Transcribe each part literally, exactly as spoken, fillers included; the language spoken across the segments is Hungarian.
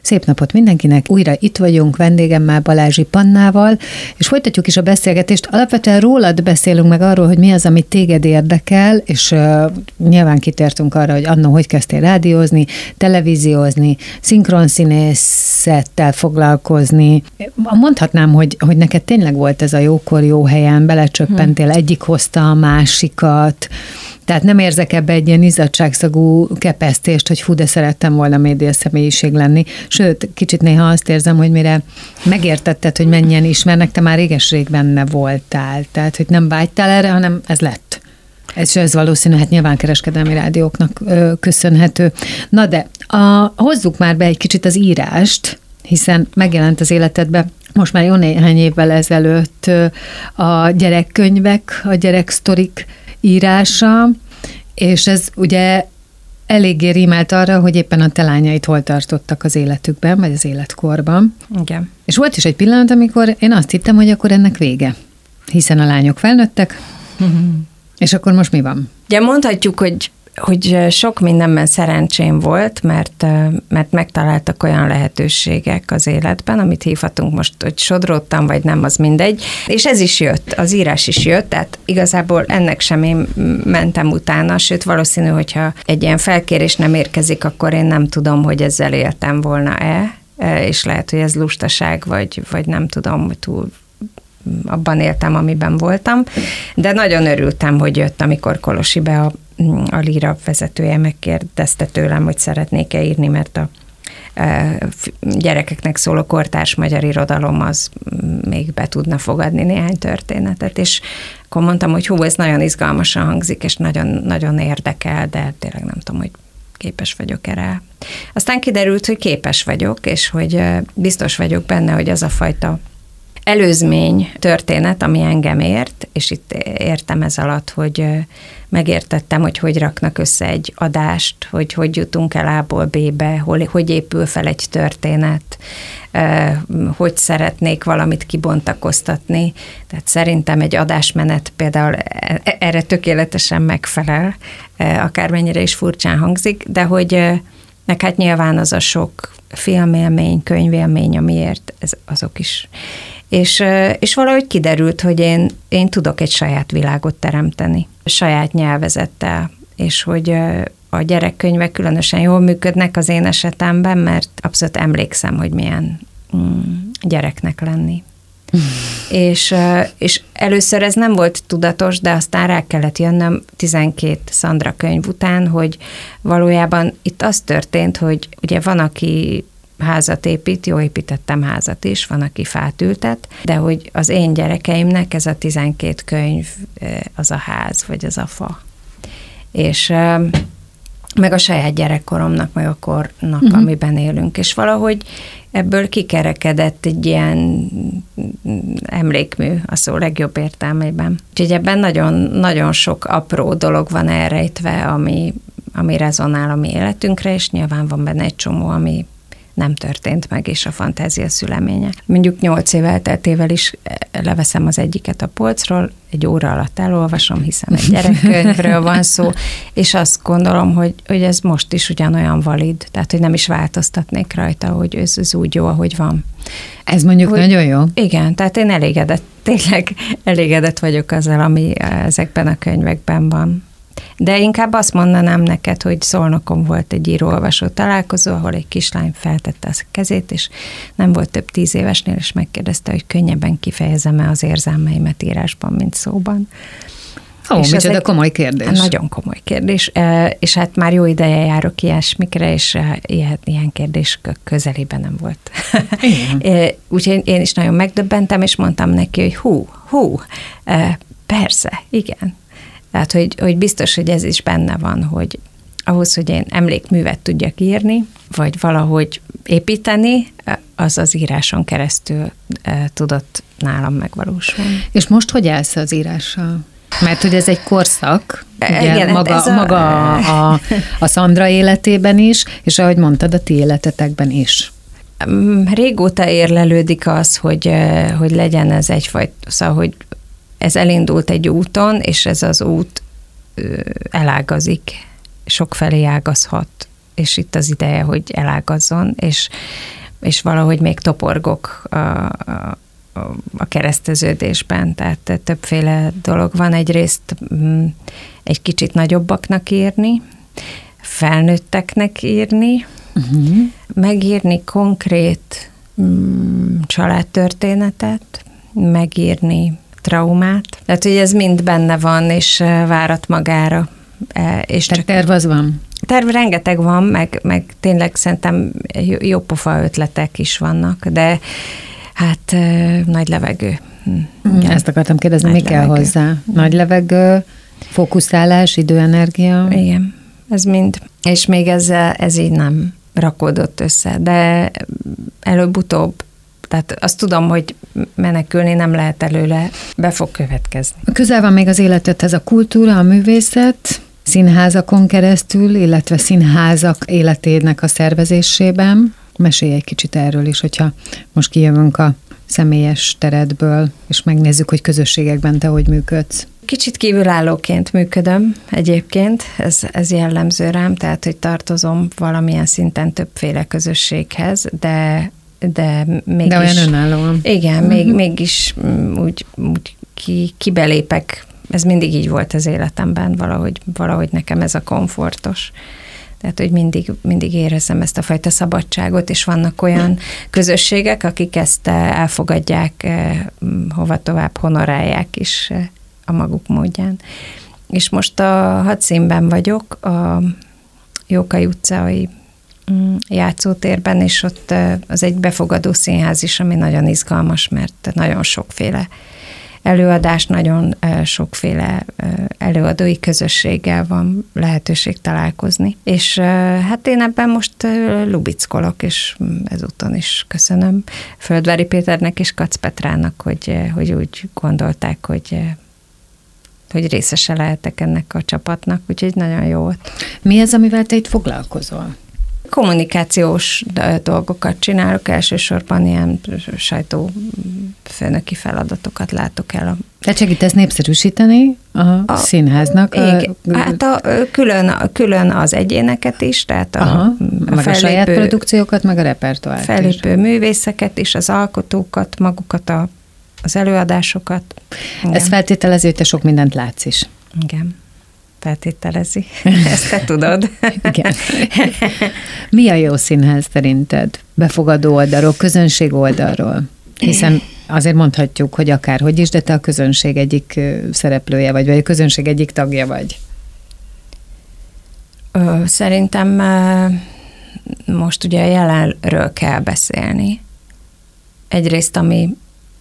Szép napot mindenkinek, újra itt vagyunk vendégemmel, Balázsi Pannával, és folytatjuk is a beszélgetést. Alapvetően rólad beszélünk meg arról, hogy mi az, ami téged érdekel, és uh, nyilván kitértünk arra, hogy annó hogy kezdtél rádiózni, televíziózni, szinkronszínészettel foglalkozni. Mondhatnám, hogy, hogy neked tényleg volt ez a jókor, jó helyen, belecsöppentél, hmm. egyik hozta a másikat. Tehát nem érzek ebbe egy ilyen izzadságszagú kepesztést, hogy hú, de szerettem volna média személyiség lenni. Sőt, kicsit néha azt érzem, hogy mire megértetted, hogy mennyien ismernek, te már réges-rég benne voltál. Tehát, hogy nem vágytál erre, hanem ez lett. Ez, ez valószínű, hát nyilván kereskedelmi rádióknak ö, köszönhető. Na de, a, hozzuk már be egy kicsit az írást, hiszen megjelent az életedbe most már jó néhány évvel ezelőtt a gyerekkönyvek, a gyereksztorik írása, és ez ugye eléggé rímelt arra, hogy éppen a te lányait hol tartottak az életükben, vagy az életkorban. Igen. És volt is egy pillanat, amikor én azt hittem, hogy akkor ennek vége, hiszen a lányok felnőttek, és akkor most mi van? Ugye mondhatjuk, hogy hogy sok mindenben szerencsém volt, mert, mert megtaláltak olyan lehetőségek az életben, amit hívhatunk most, hogy sodródtam, vagy nem, az mindegy. És ez is jött, az írás is jött, tehát igazából ennek sem én mentem utána, sőt valószínű, hogyha egy ilyen felkérés nem érkezik, akkor én nem tudom, hogy ezzel éltem volna-e, és lehet, hogy ez lustaság, vagy, vagy nem tudom, hogy túl abban éltem, amiben voltam, de nagyon örültem, hogy jött, amikor Kolosi be a a Líra vezetője megkérdezte tőlem, hogy szeretnék-e írni, mert a gyerekeknek szóló kortárs magyar irodalom az még be tudna fogadni néhány történetet, és akkor mondtam, hogy hú, ez nagyon izgalmasan hangzik, és nagyon, nagyon érdekel, de tényleg nem tudom, hogy képes vagyok erre. Aztán kiderült, hogy képes vagyok, és hogy biztos vagyok benne, hogy az a fajta előzmény történet, ami engem ért, és itt értem ez alatt, hogy megértettem, hogy hogy raknak össze egy adást, hogy hogy jutunk el A-ból B-be, hol, hogy épül fel egy történet, hogy szeretnék valamit kibontakoztatni. Tehát szerintem egy adásmenet például erre tökéletesen megfelel, akármennyire is furcsán hangzik, de hogy meg hát nyilván az a sok filmélmény, könyvélmény, amiért ez, azok is. És, és valahogy kiderült, hogy én, én tudok egy saját világot teremteni, saját nyelvezettel, és hogy a gyerekkönyvek különösen jól működnek az én esetemben, mert abszolút emlékszem, hogy milyen mm, gyereknek lenni. Mm. És, és először ez nem volt tudatos, de aztán rá kellett jönnöm tizenkét Szandra könyv után, hogy valójában itt az történt, hogy ugye van, aki házat épít, jó, építettem házat is, van, aki fát ültet, de hogy az én gyerekeimnek ez a tizenkét könyv az a ház, vagy az a fa. És meg a saját gyerekkoromnak, meg a kornak, uh-huh. amiben élünk. És valahogy ebből kikerekedett egy ilyen emlékmű a szó legjobb értelmében. Úgyhogy ebben nagyon, nagyon sok apró dolog van elrejtve, ami, ami rezonál a mi életünkre, és nyilván van benne egy csomó, ami nem történt meg, és a fantázia szüleménye. Mondjuk nyolc év elteltével is leveszem az egyiket a polcról, egy óra alatt elolvasom, hiszen egy gyerekkönyvről van szó, és azt gondolom, hogy, hogy ez most is ugyanolyan valid, tehát, hogy nem is változtatnék rajta, hogy ez, ez úgy jó, ahogy van. Ez mondjuk hogy, nagyon jó. Igen, tehát én elégedett, tényleg elégedett vagyok azzal, ami ezekben a könyvekben van. De inkább azt mondanám neked, hogy Szolnokon volt egy író-olvasó találkozó, ahol egy kislány feltette a kezét, és nem volt több tíz évesnél, és megkérdezte, hogy könnyebben kifejezem-e az érzelmeimet írásban, mint szóban. Ó, micsoda komoly kérdés. Nagyon komoly kérdés, és hát már jó ideje járok ilyesmikre, és ilyen, ilyen kérdés közelében nem volt. Úgyhogy én is nagyon megdöbbentem, és mondtam neki, hogy hú, hú, persze, igen. Tehát, hogy, hogy biztos, hogy ez is benne van, hogy ahhoz, hogy én emlékművet tudjak írni, vagy valahogy építeni, az az íráson keresztül e, tudott nálam megvalósulni. És most hogy állsz az írással? Mert hogy ez egy korszak, ugye, igen, maga, ez a... maga a, a Szandra életében is, és ahogy mondtad, a ti életetekben is. Régóta érlelődik az, hogy, hogy legyen ez egyfajta, szóval, hogy ez elindult egy úton, és ez az út elágazik, sokfelé ágazhat, és itt az ideje, hogy elágazzon, és, és valahogy még toporgok a, a, a kereszteződésben, tehát többféle dolog van. Egyrészt egy kicsit nagyobbaknak írni, felnőtteknek írni, uh-huh. megírni konkrét mm, családtörténetet, megírni traumát. Tehát, hogy ez mind benne van, és várat magára. És Tehát terv az van? Terv rengeteg van, meg, meg tényleg szerintem jó pofa ötletek is vannak, de hát nagy levegő. Igen. Ezt akartam kérdezni, nagy mi levegő. Kell hozzá? Nagy levegő, fókuszálás, időenergia? Igen, ez mind. És még ez, ez így nem rakódott össze, de előbb-utóbb, tehát azt tudom, hogy menekülni nem lehet előle, be fog következni. Közel van még az életedhez a kultúra, a művészet, színházakon keresztül, illetve színházak életének a szervezésében. Mesélj egy kicsit erről is, hogyha most kijövünk a személyes teredből, és megnézzük, hogy közösségekben te hogy működsz. Kicsit kívülállóként működöm egyébként, ez, ez jellemző rám, tehát, hogy tartozom valamilyen szinten többféle közösséghez, de de mégis... De olyan önállóan. Igen, uh-huh. még, mégis úgy, úgy ki, kibelépek, ez mindig így volt az életemben, valahogy, valahogy nekem ez a komfortos. Tehát, hogy mindig, mindig érezzem ezt a fajta szabadságot, és vannak olyan közösségek, akik ezt elfogadják, hova tovább honorálják is a maguk módján. És most a Hadszínben vagyok, a Jókai utcai játszótérben, és ott az egy befogadó színház is, ami nagyon izgalmas, mert nagyon sokféle előadás, nagyon sokféle előadói közösséggel van lehetőség találkozni. És hát én ebben most lubickolok, és ezúton is köszönöm Földvári Péternek és Kac Petrának, hogy, hogy úgy gondolták, hogy hogy részese lehetek ennek a csapatnak, úgyhogy nagyon jó volt. Mi az, amivel te itt foglalkozol? Kommunikációs dolgokat csinálok, elsősorban ilyen sajtófőnöki feladatokat látok el. Tehát segítesz népszerűsíteni a, a színháznak? Igen, a, hát a, külön, külön az egyéneket is, tehát a, aha, a meg fellépő, a saját produkciókat, meg a repertoárt fellépő is. Művészeket is, az alkotókat, magukat, a, az előadásokat. Igen. Ez feltételező, hogy te sok mindent látsz is. Igen. Feltételezi. Ezt te tudod. Igen. Mi a jó színház szerinted? Befogadó oldalról, közönség oldalról? Hiszen azért mondhatjuk, hogy akárhogy is, de te a közönség egyik szereplője vagy, vagy a közönség egyik tagja vagy. Szerintem most ugye a jelenről kell beszélni. Egyrészt, ami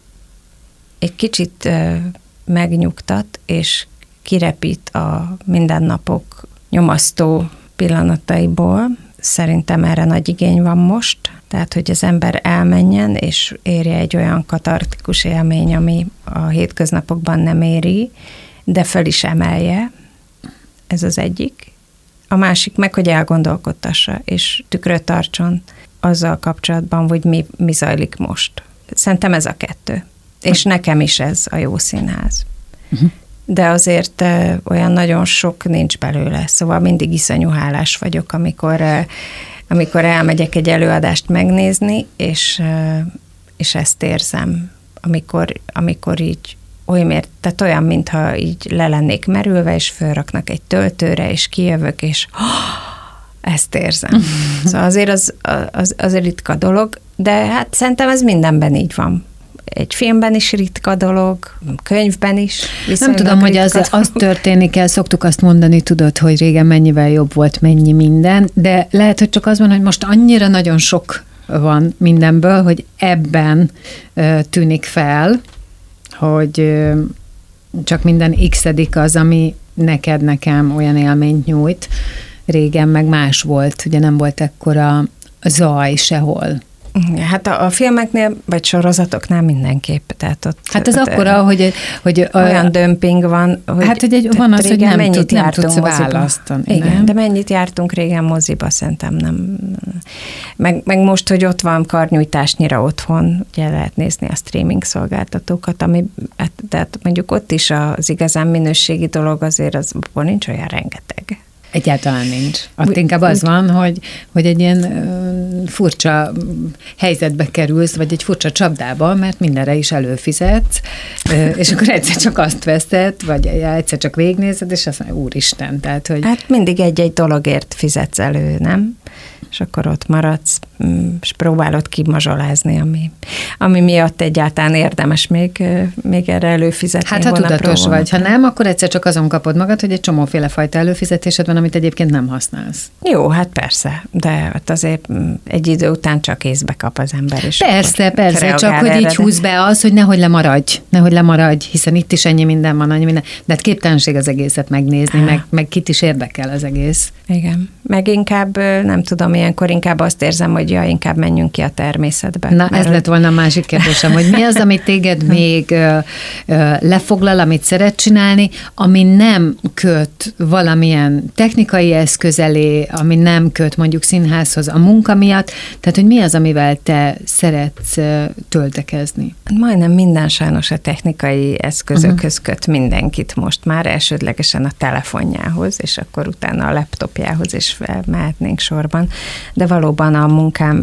egy kicsit megnyugtat, és kirepít a mindennapok nyomasztó pillanataiból. Szerintem erre nagy igény van most, tehát, hogy az ember elmenjen, és érje egy olyan katartikus élmény, ami a hétköznapokban nem éri, de fel is emelje. Ez az egyik. A másik meg, hogy elgondolkodtassa, és tükröt tartson azzal kapcsolatban, hogy mi, mi zajlik most. Szerintem ez a kettő. És nekem is ez a jó színház. Uh-huh. De azért olyan nagyon sok nincs belőle, szóval mindig iszonyú hálás vagyok, amikor, amikor elmegyek egy előadást megnézni, és, és ezt érzem, amikor, amikor így olyamért, tehát olyan, mintha így le lennék merülve, és fölraknak egy töltőre, és kijövök, és oh, ezt érzem. Szóval azért az, az, az ritka dolog, de hát szerintem ez mindenben így van. Egy filmben is ritka dolog, könyvben is. Nem tudom, hogy az, az történik el, szoktuk azt mondani, tudod, hogy régen mennyivel jobb volt, mennyi minden, de lehet, hogy csak az van, hogy most annyira nagyon sok van mindenből, hogy ebben ö, tűnik fel, hogy ö, csak minden x-edik az, ami neked, nekem olyan élményt nyújt. Régen meg más volt, ugye nem volt ekkora zaj sehol. Hát a, a filmeknél, vagy sorozatoknál mindenképp. Tehát ott, hát ez akkora, hogy, hogy olyan a, dömping van, hogy, hát, hogy egy, van az, hogy nem, tud, nem tudsz választani. Igen, nem? De mennyit jártunk régen moziba, szerintem nem. Meg, meg most, hogy ott van karnyújtásnyira otthon, ugye lehet nézni a streaming szolgáltatókat, ami, de hát mondjuk ott is az igazán minőségi dolog azért az nincs olyan rengeteg. Egyáltalán nincs. Ott inkább az van, hogy, hogy egy ilyen uh, furcsa helyzetbe kerülsz, vagy egy furcsa csapdába, mert mindenre is előfizetsz, uh, és akkor egyszer csak azt veszed, vagy egyszer csak végignézed, és azt mondja, úristen, tehát, hogy... Hát mindig egy-egy dologért fizetsz elő, nem? És akkor ott maradsz, és próbálod kimazsolázni, ami, ami miatt egyáltalán érdemes még, még erre előfizetni. Hát ha tudatos vagy, ha nem, akkor egyszer csak azon kapod magad, hogy egy csomóféle fajta előfizetésed van, amit egyébként nem használsz. Jó, hát persze, de hát azért egy idő után csak észbe kap az ember is. Persze, persze, csak hogy így húz be az, hogy nehogy lemaradj, nehogy lemaradj, hiszen itt is ennyi minden van, annyi minden, de hát képtelenség az egészet megnézni, meg, meg kit is érdekel az egész. Igen, meg inkább nem tudom, ilyenkor inkább azt érzem, hogy ja, inkább menjünk ki a természetbe. Na, ez lett volna a másik kérdésem, hogy mi az, amit téged még ö, ö, lefoglal, amit szeret csinálni, ami nem köt valamilyen technikai eszköz elé, ami nem köt mondjuk színházhoz a munka miatt, tehát hogy mi az, amivel te szeretsz ö, töltekezni? Majdnem minden sajnos a technikai eszközökhöz uh-huh. köt mindenkit most már, elsődlegesen a telefonjához, és akkor utána a laptopjához is mehetnénk sorban, de valóban a munkám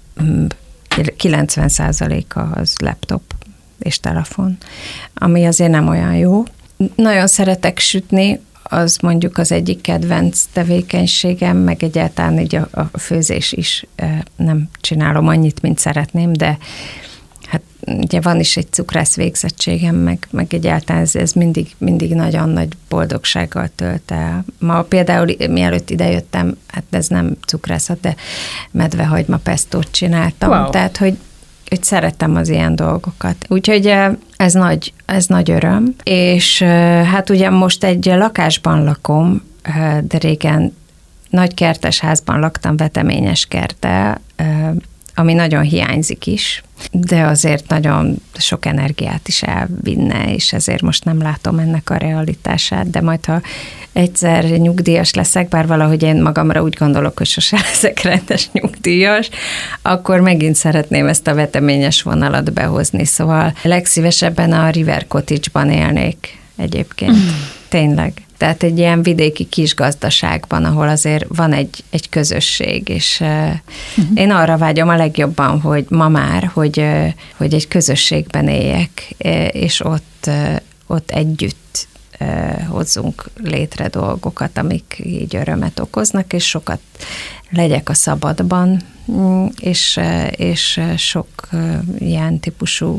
kilencven százaléka az laptop és telefon, ami azért nem olyan jó. Nagyon szeretek sütni, az mondjuk az egyik kedvenc tevékenységem, meg egyáltalán így a, a főzés is nem csinálom annyit, mint szeretném, de hát ugye van is egy cukrász végzettségem, meg, meg egyáltalán ez, ez mindig, mindig nagyon nagy boldogsággal tölt el. Ma például mielőtt idejöttem, hát ez nem cukrászat, de medvehagyma pestót csináltam, wow. Tehát, hogy, hogy szerettem az ilyen dolgokat. Úgyhogy ez nagy, ez nagy öröm, és hát ugye most egy lakásban lakom, de régen nagy kertes házban laktam, veteményes kerttel, ami nagyon hiányzik is, de azért nagyon sok energiát is elvinne, és ezért most nem látom ennek a realitását, de majd, ha egyszer nyugdíjas leszek, bár valahogy én magamra úgy gondolok, hogy sose leszek rendes nyugdíjas, akkor megint szeretném ezt a veteményes vonalat behozni, szóval legszívesebben a River Cottage-ban élnék egyébként, mm. tényleg. Tehát egy ilyen vidéki kis gazdaságban, ahol azért van egy, egy közösség, és uh-huh. én arra vágyom a legjobban, hogy ma már, hogy, hogy egy közösségben éljek, és ott, ott együtt hozzunk létre dolgokat, amik így örömet okoznak, és sokat legyek a szabadban, és, és sok ilyen típusú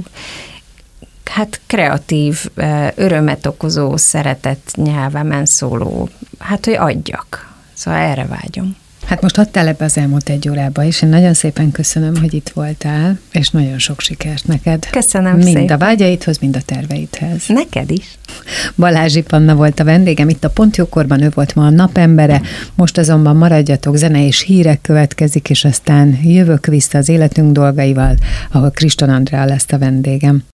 hát kreatív, örömet okozó, szeretett nyelvemen szóló, hát hogy adjak. Szóval erre vágyom. Hát most adtál ebbe az elmúlt egy órába is, én nagyon szépen köszönöm, hogy itt voltál, és nagyon sok sikert neked. Köszönöm mind szépen. Mind a vágyaidhoz, mind a terveidhez. Neked is. Balázsi Panna volt a vendégem, itt a Pont Jókorban, ő volt ma a napembere, most azonban maradjatok, zene és hírek következik, és aztán jövök vissza az életünk dolgaival, ahol Kriston Andrea lesz a vendégem.